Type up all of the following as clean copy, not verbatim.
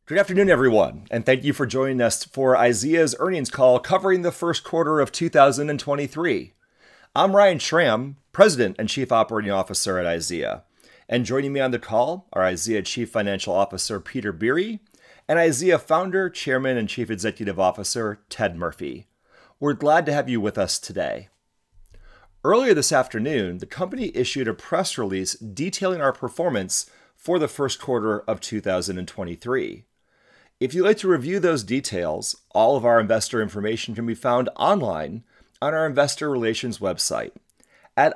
Good afternoon, everyone, and thank you for joining us for IZEA's earnings call covering the first quarter of 2023. I'm Ryan Schramm, President and Chief Operating Officer at IZEA, and joining me on the call are IZEA Chief Financial Officer Peter Biere and IZEA Founder, Chairman, and Chief Executive Officer Ted Murphy. We're glad to have you with us today. Earlier this afternoon, the company issued a press release detailing our performance for the first quarter of 2023. If you'd like to review those details, all of our investor information can be found online on our investor relations website at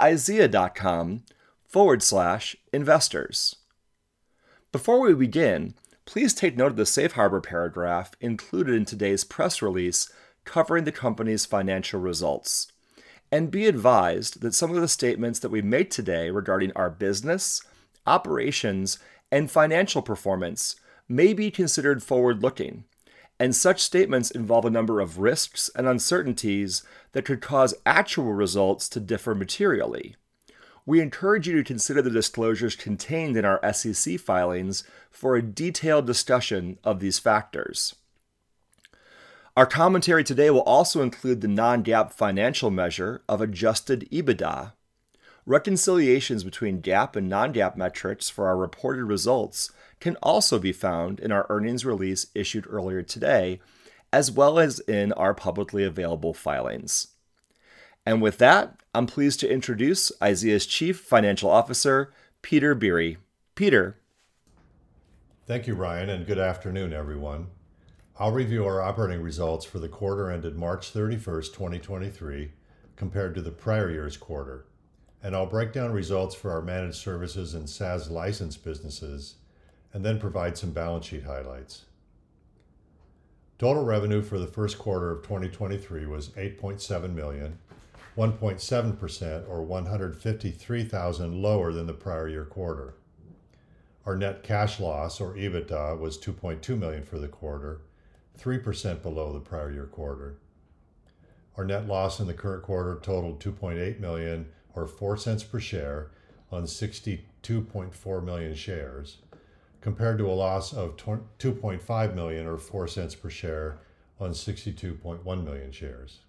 izea.com/investors. Before we begin, please take note of the safe harbor paragraph included in today's press release covering the company's financial results. And be advised that some of the statements that we make today regarding our business, operations, and financial performance may be considered forward-looking, and such statements involve a number of risks and uncertainties that could cause actual results to differ materially. We encourage you to consider the disclosures contained in our SEC filings for a detailed discussion of these factors. Our commentary today will also include the non-GAAP financial measure of adjusted EBITDA. Reconciliations between GAAP and non-GAAP metrics for our reported results can also be found in our earnings release issued earlier today, as well as in our publicly available filings. And with that, I'm pleased to introduce IZEA's Chief Financial Officer, Peter Biere. Peter. Thank you, Ryan, and good afternoon, everyone. I'll review our operating results for the quarter ended March 31st, 2023, compared to the prior year's quarter. And I'll break down results for our managed services and SaaS license businesses, and then provide some balance sheet highlights. Total revenue for the first quarter of 2023 was $8.7 million, 1.7% or $153,000 lower than the prior year quarter. Our net cash loss, or EBITDA, was $2.2 million for the quarter, 3% below the prior year quarter. Our net loss in the current quarter totaled $2.8 million, or 4 cents per share, on 62.4 million shares, compared to a loss of $2.5 million, or 4 cents per share, on 62.1 million shares.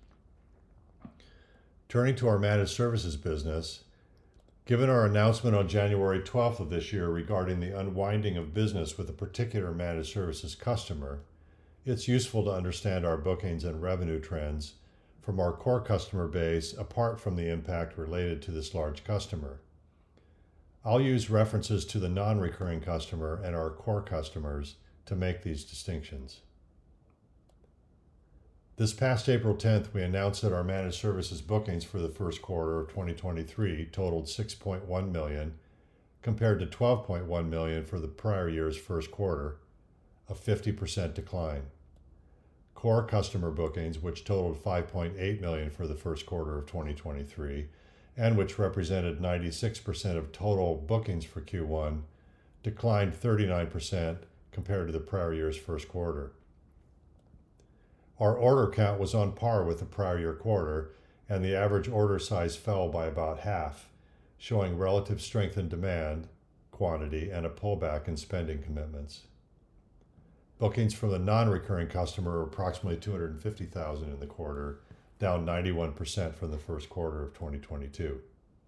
Turning to our managed services business, given our announcement on January 12th of this year regarding the unwinding of business with a particular managed services customer, it's useful to understand our bookings and revenue trends from our core customer base apart from the impact related to this large customer. I'll use references to the non-recurring customer and our core customers to make these distinctions. This past April 10th, we announced that our managed services bookings for the first quarter of 2023 totaled $6.1 million, compared to $12.1 million for the prior year's first quarter, a 50% decline. Core customer bookings, which totaled $5.8 million for the first quarter of 2023, and which represented 96% of total bookings for Q1, declined 39% compared to the prior year's first quarter. Our order count was on par with the prior year quarter, and the average order size fell by about half, showing relative strength in demand, quantity, and a pullback in spending commitments. Bookings from the non-recurring customer were approximately $250,000 in the quarter, down 91% from the first quarter of 2022.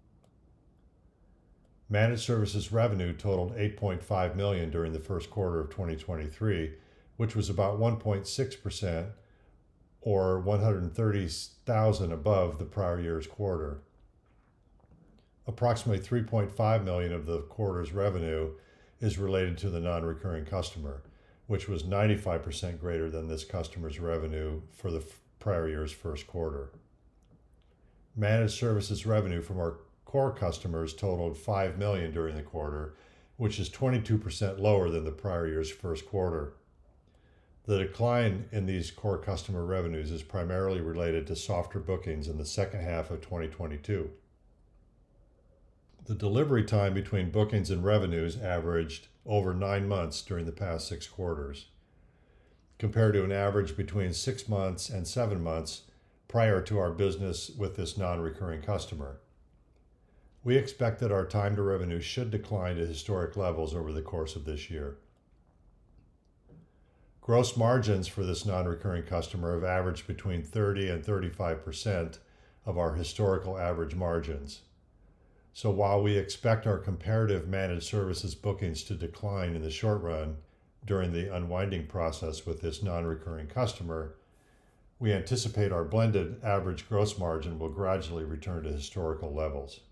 Managed services revenue totaled $8.5 million during the first quarter of 2023, which was about 1.6% or $130,000 above the prior year's quarter. Approximately $3.5 million of the quarter's revenue is related to the non-recurring customer, which was 95% greater than this customer's revenue for the prior year's first quarter. Managed services revenue from our core customers totaled $5 million during the quarter, which is 22% lower than the prior year's first quarter. The decline in these core customer revenues is primarily related to softer bookings in the second half of 2022. The delivery time between bookings and revenues averaged over 9 months during the past 6 quarters, compared to an average between 6 months and 7 months prior to our business with this non-recurring customer. We expect that our time to revenue should decline to historic levels over the course of this year. Gross margins for this non-recurring customer have averaged between 30 and 35% of our historical average margins. So while we expect our comparative managed services bookings to decline in the short run during the unwinding process with this non-recurring customer, we anticipate our blended average gross margin will gradually return to historical levels.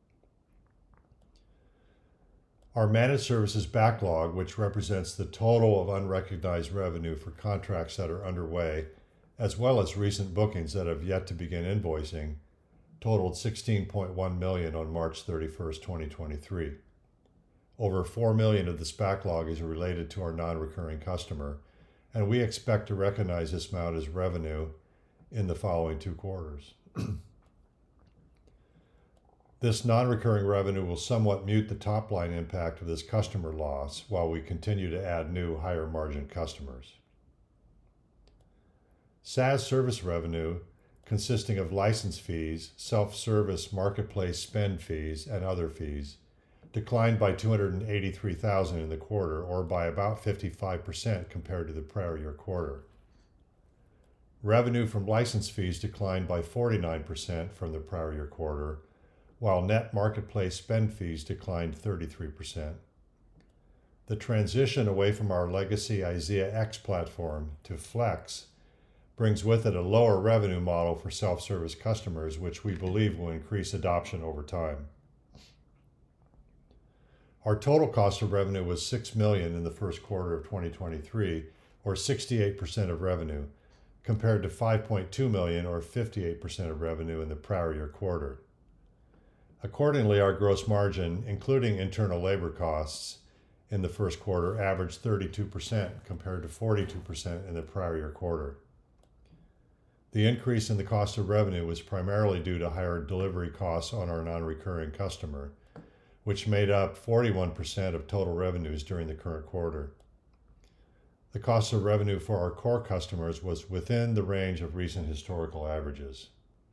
Our managed services backlog, which represents the total of unrecognized revenue for contracts that are underway, as well as recent bookings that have yet to begin invoicing, totaled $16.1 million on March 31st, 2023. Over $4 million of this backlog is related to our non-recurring customer, and we expect to recognize this amount as revenue in the following 2 quarters. This non-recurring revenue will somewhat mute the top-line impact of this customer loss while we continue to add new higher-margin customers. SaaS service revenue, consisting of license fees, self-service marketplace spend fees, and other fees, declined by $283,000 in the quarter, or by about 55% compared to the prior year quarter. Revenue from license fees declined by 49% from the prior year quarter, while net marketplace spend fees declined 33%. The transition away from our legacy IZEAx platform to Flex brings with it a lower revenue model for self-service customers, which we believe will increase adoption over time. Our total cost of revenue was $6 million in the first quarter of 2023, or 68% of revenue, compared to $5.2 million, or 58% of revenue in the prior year quarter. Accordingly, our gross margin, including internal labor costs, in the first quarter averaged 32% compared to 42% in the prior year quarter. The increase in the cost of revenue was primarily due to higher delivery costs on our non-recurring customer, which made up 41% of total revenues during the current quarter. The cost of revenue for our core customers was within the range of recent historical averages.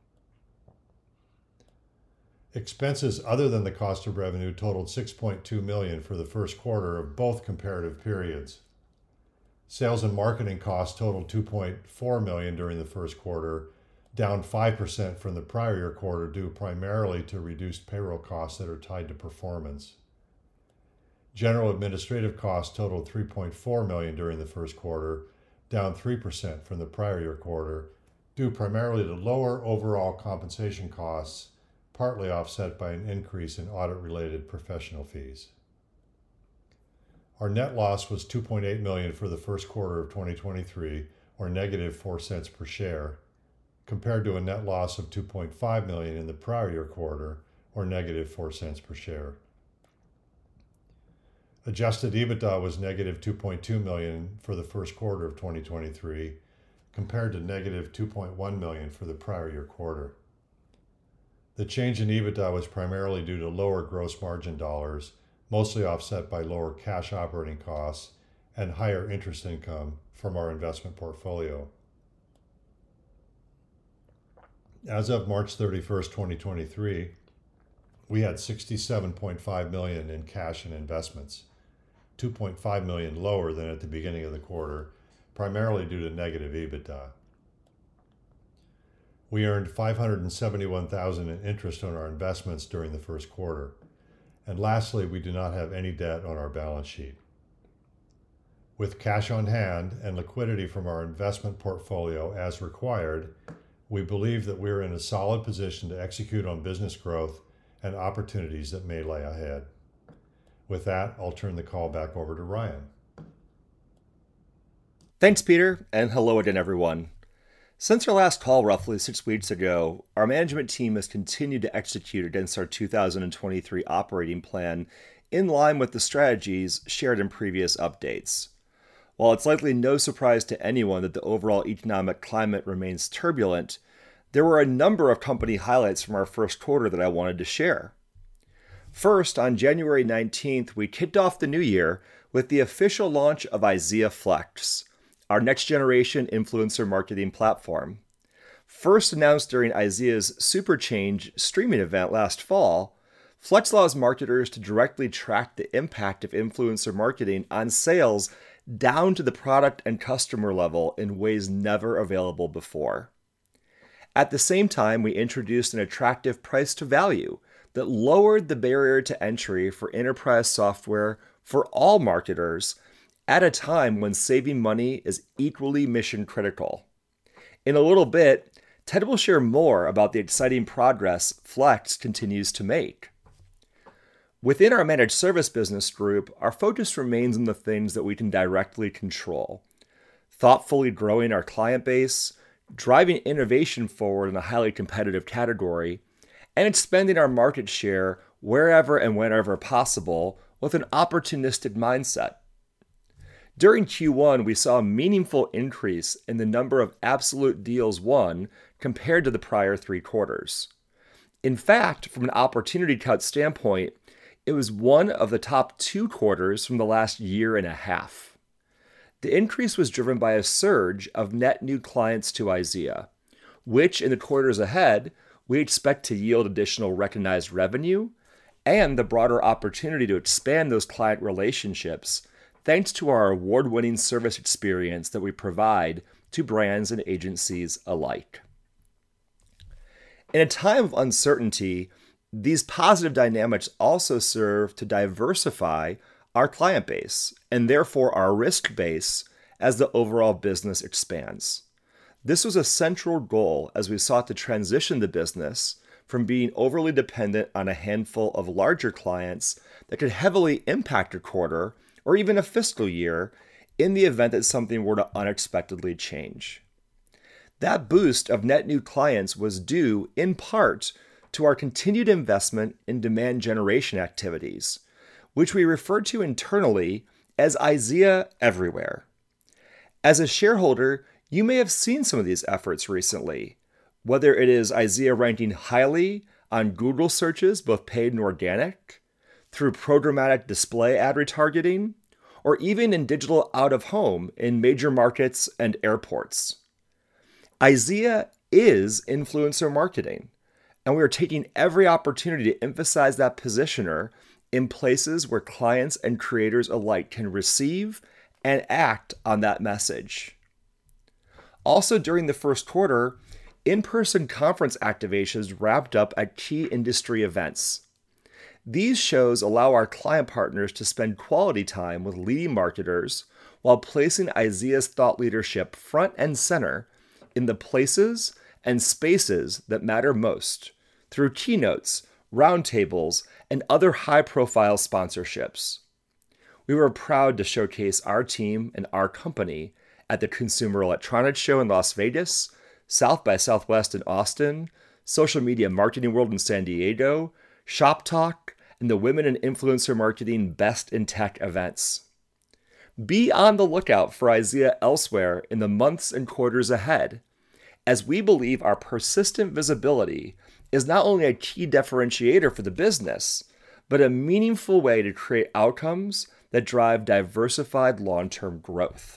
Expenses other than the cost of revenue totaled $6.2 million for the first quarter of both comparative periods. Sales and marketing costs totaled $2.4 million during the first quarter, down 5% from the prior year quarter due primarily to reduced payroll costs that are tied to performance. General administrative costs totaled $3.4 million during the first quarter, down 3% from the prior year quarter, due primarily to lower overall compensation costs, partly offset by an increase in audit-related professional fees. Our net loss was $2.8 million for the first quarter of 2023, or negative 4 cents per share, compared to a net loss of $2.5 million in the prior year quarter, or negative 4 cents per share. Adjusted EBITDA was negative $2.2 million for the first quarter of 2023, compared to negative $2.1 million for the prior year quarter. The change in EBITDA was primarily due to lower gross margin dollars, mostly offset by lower cash operating costs and higher interest income from our investment portfolio. As of March 31st, 2023, we had $67.5 million in cash and investments, $2.5 million lower than at the beginning of the quarter, primarily due to negative EBITDA. We earned $571,000 in interest on our investments during the first quarter. And lastly, we do not have any debt on our balance sheet. With cash on hand and liquidity from our investment portfolio as required, we believe that we're in a solid position to execute on business growth and opportunities that may lay ahead. With that, I'll turn the call back over to Ryan. Thanks, Peter, and hello again, everyone. Since our last call roughly 6 weeks ago, our management team has continued to execute against our 2023 operating plan in line with the strategies shared in previous updates. While it's likely no surprise to anyone that the overall economic climate remains turbulent, there were a number of company highlights from our first quarter that I wanted to share. First, on January 19th, we kicked off the new year with the official launch of IZEA Flex, our next-generation influencer marketing platform. First announced during IZEA's Superchange streaming event last fall, Flex allows marketers to directly track the impact of influencer marketing on sales down to the product and customer level in ways never available before. At the same time, we introduced an attractive price to value that lowered the barrier to entry for enterprise software for all marketers at a time when saving money is equally mission critical. In a little bit, Ted will share more about the exciting progress Flex continues to make. Within our managed service business group, our focus remains on the things that we can directly control. Thoughtfully growing our client base, driving innovation forward in a highly competitive category, and expanding our market share wherever and whenever possible with an opportunistic mindset. During Q1, we saw a meaningful increase in the number of absolute deals won compared to the prior 3 quarters. In fact, from an opportunity cut standpoint, it was one of the top 2 quarters from the last year and a half. The increase was driven by a surge of net new clients to IZEA, which in the quarters ahead, we expect to yield additional recognized revenue and the broader opportunity to expand those client relationships thanks to our award-winning service experience that we provide to brands and agencies alike. In a time of uncertainty, these positive dynamics also serve to diversify our client base and therefore our risk base as the overall business expands. This was a central goal as we sought to transition the business from being overly dependent on a handful of larger clients that could heavily impact a quarter or even a fiscal year in the event that something were to unexpectedly change. That boost of net new clients was due, in part, to our continued investment in demand generation activities, which we refer to internally as IZEA Everywhere. As a shareholder, you may have seen some of these efforts recently, whether it is IZEA ranking highly on Google searches, both paid and organic, through programmatic display ad retargeting, or even in digital out-of-home in major markets and airports. IZEA is influencer marketing, and we are taking every opportunity to emphasize that positioner in places where clients and creators alike can receive and act on that message. Also during the first quarter, in-person conference activations wrapped up at key industry events. These shows allow our client partners to spend quality time with leading marketers while placing IZEA's thought leadership front and center in the places and spaces that matter most through keynotes, roundtables, and other high-profile sponsorships. We were proud to showcase our team and our company at the Consumer Electronics Show in Las Vegas, South by Southwest in Austin, Social Media Marketing World in San Diego, Shop Talk, and the Women in Influencer Marketing Best in Tech events. Be on the lookout for IZEA elsewhere in the months and quarters ahead, as we believe our persistent visibility is not only a key differentiator for the business, but a meaningful way to create outcomes that drive diversified long-term growth.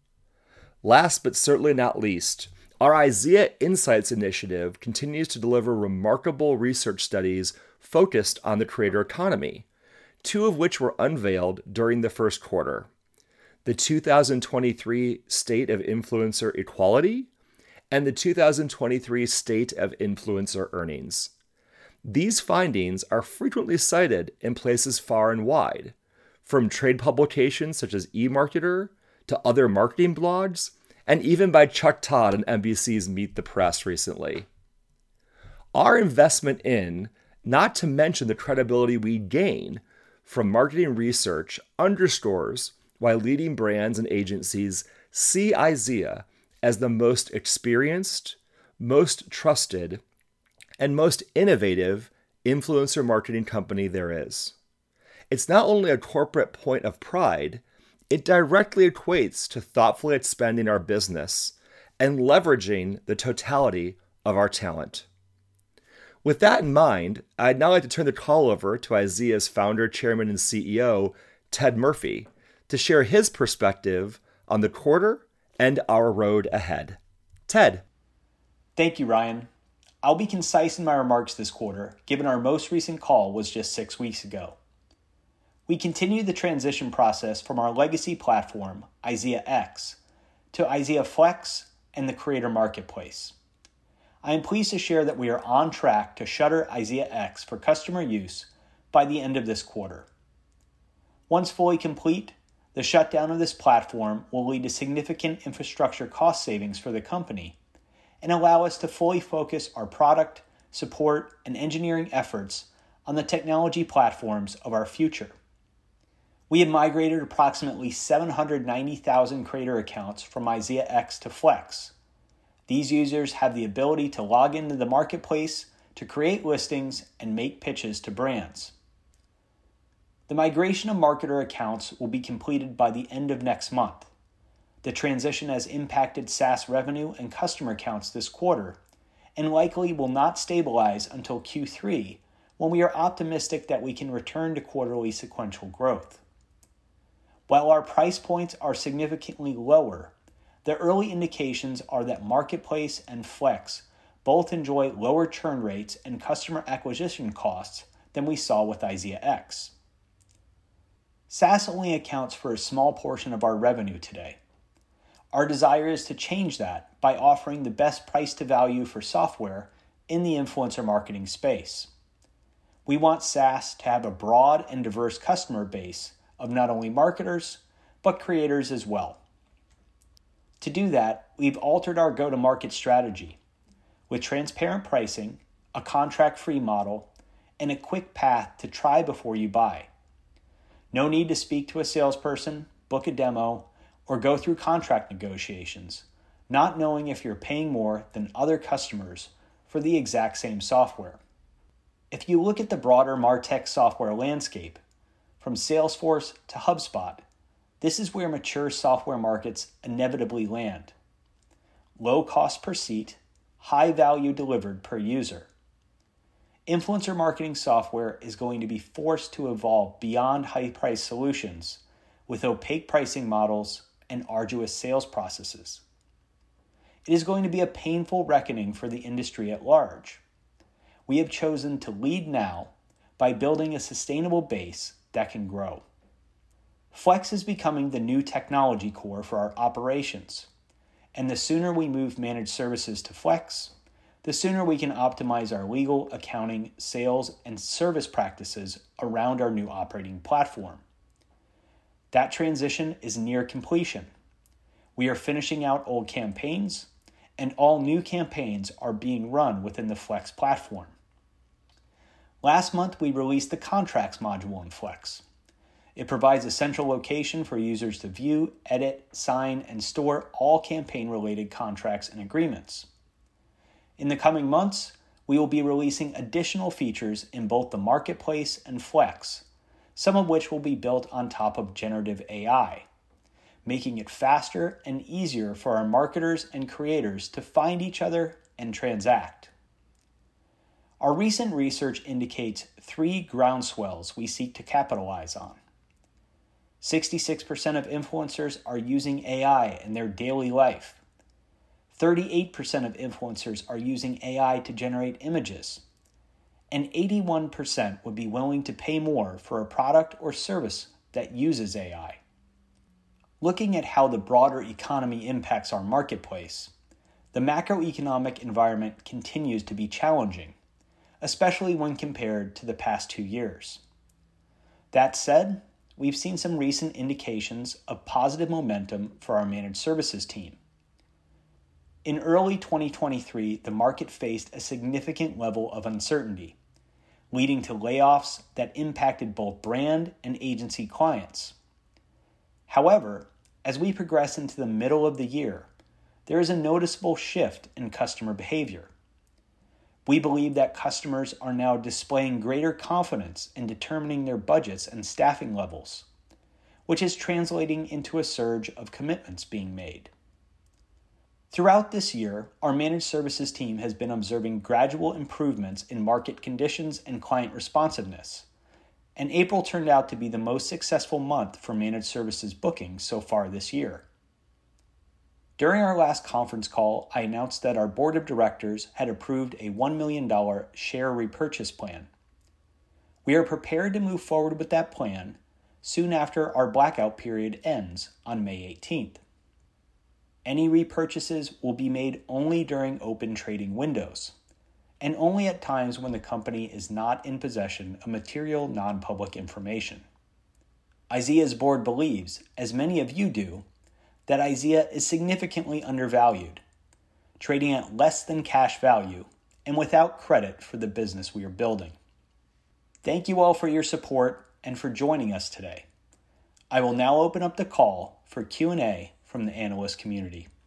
Last but certainly not least, our IZEA Insights initiative continues to deliver remarkable research studies focused on the creator economy, 2 of which were unveiled during the first quarter: the 2023 State of Influencer Equality and the 2023 State of Influencer Earnings. These findings are frequently cited in places far and wide, from trade publications such as eMarketer to other marketing blogs, and even by Chuck Todd on NBC's Meet the Press recently. Our investment in, not to mention the credibility we gain from marketing research, underscores why leading brands and agencies see IZEA as the most experienced, most trusted, and most innovative influencer marketing company there is. It's not only a corporate point of pride, it directly equates to thoughtfully expanding our business and leveraging the totality of our talent. With that in mind, I'd now like to turn the call over to IZEA's founder, chairman, and CEO, Ted Murphy, to share his perspective on the quarter and our road ahead. Ted. Thank you, Ryan. I'll be concise in my remarks this quarter, given our most recent call was just 6 weeks ago. We continue the transition process from our legacy platform, IZEAx, to IZEA Flex and the Creator Marketplace. I am pleased to share that we are on track to shutter IZEAx for customer use by the end of this quarter. Once fully complete, the shutdown of this platform will lead to significant infrastructure cost savings for the company and allow us to fully focus our product, support, and engineering efforts on the technology platforms of our future. We have migrated approximately 790,000 Creator accounts from IZEAx to Flex. These users have the ability to log into the marketplace to create listings and make pitches to brands. The migration of marketer accounts will be completed by the end of next month. The transition has impacted SaaS revenue and customer counts this quarter, and likely will not stabilize until Q3, when we are optimistic that we can return to quarterly sequential growth. While our price points are significantly lower, the early indications are that Marketplace and Flex both enjoy lower churn rates and customer acquisition costs than we saw with IZEAx. SaaS only accounts for a small portion of our revenue today. Our desire is to change that by offering the best price to value for software in the influencer marketing space. We want SaaS to have a broad and diverse customer base of not only marketers, but creators as well. To do that, we've altered our go-to-market strategy with transparent pricing, a contract-free model, and a quick path to try before you buy. No need to speak to a salesperson, book a demo, or go through contract negotiations, not knowing if you're paying more than other customers for the exact same software. If you look at the broader MarTech software landscape, from Salesforce to HubSpot, this is where mature software markets inevitably land. Low cost per seat, high value delivered per user. Influencer marketing software is going to be forced to evolve beyond high-priced solutions with opaque pricing models and arduous sales processes. It is going to be a painful reckoning for the industry at large. We have chosen to lead now by building a sustainable base that can grow. Flex is becoming the new technology core for our operations, and the sooner we move managed services to Flex, the sooner we can optimize our legal, accounting, sales, and service practices around our new operating platform. That transition is near completion. We are finishing out old campaigns, and all new campaigns are being run within the Flex platform. Last month, we released the Contracts module in Flex. It provides a central location for users to view, edit, sign, and store all campaign-related contracts and agreements. In the coming months, we will be releasing additional features in both the Marketplace and Flex, some of which will be built on top of generative AI, making it faster and easier for our marketers and creators to find each other and transact. Our recent research indicates 3 groundswells we seek to capitalize on. 66% of influencers are using AI in their daily life. 38% of influencers are using AI to generate images, and 81% would be willing to pay more for a product or service that uses AI. Looking at how the broader economy impacts our marketplace, the macroeconomic environment continues to be challenging, especially when compared to the past 2 years. That said, we've seen some recent indications of positive momentum for our managed services team. In early 2023, the market faced a significant level of uncertainty, leading to layoffs that impacted both brand and agency clients. However, as we progress into the middle of the year, there is a noticeable shift in customer behavior. We believe that customers are now displaying greater confidence in determining their budgets and staffing levels, which is translating into a surge of commitments being made. Throughout this year, our managed services team has been observing gradual improvements in market conditions and client responsiveness, and April turned out to be the most successful month for managed services bookings so far this year. During our last conference call, I announced that our board of directors had approved a $1 million share repurchase plan. We are prepared to move forward with that plan, soon after our blackout period ends on May 18th. Any repurchases will be made only during open trading windows, and only at times when the company is not in possession of material non-public information. IZEA's board believes, as many of you do, that IZEA is significantly undervalued, trading at less than cash value and without credit for the business we are building. Thank you all for your support and for joining us today. I will now open up the call for Q&A from the analyst community.